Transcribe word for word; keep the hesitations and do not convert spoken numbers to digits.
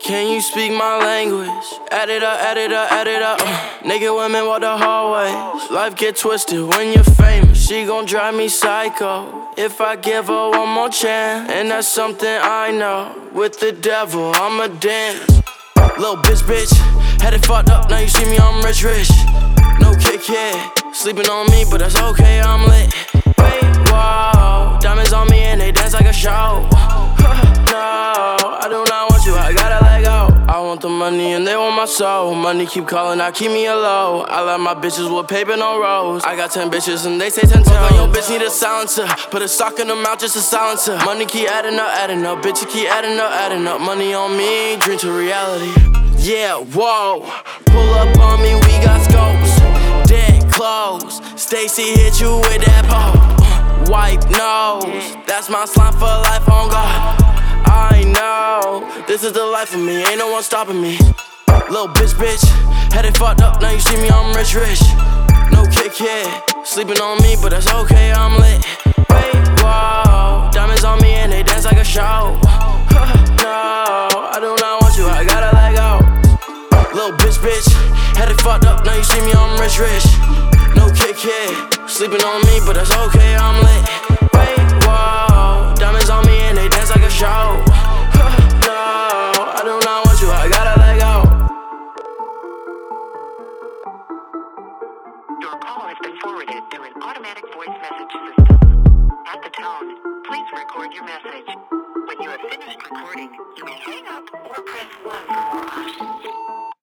Can you speak my language? Add it up, add it up, add it up. uh, Naked women walk the hallways. Life get twisted when you're famous. She gon' drive me psycho if I give her one more chance. And that's something I know. With the devil, I'ma dance. Little bitch, bitch, had it fucked up, now you see me, I'm rich, rich. No Kit Kat, sleeping on me, but that's okay, I'm lit. Wait, whoa, diamonds on me and they dance like a show. No, I do not want you, I gotta let go. I want the money and they want my soul. Money keep calling, I keep me alone. I love my bitches with paper, no rolls. I got ten bitches and they say ten toes. Fuck on your bitch, need a silencer. Put a sock in the mouth, just a silencer. Money keep adding up, adding up. Bitches keep adding up, adding up. Money on me, dream to reality. Yeah, whoa. Pull up on me, we got scopes. Dead clothes. Stacy hit you with that pole. White nose. That's my slime for life on God. I know, this is the life for me, ain't no one stopping me. Little bitch, bitch, had it fucked up, now you see me, I'm rich, rich. No Kit Kat, sleeping on me, but that's okay, I'm lit. Wait, whoa, diamonds on me and they dance like a show. No, I do not want you, I gotta let go. Little bitch, bitch, had it fucked up, now you see me, I'm rich, rich. No Kit Kat, sleeping on me, but that's okay, I'm lit. Wait, whoa, diamonds on me and they dance like a show.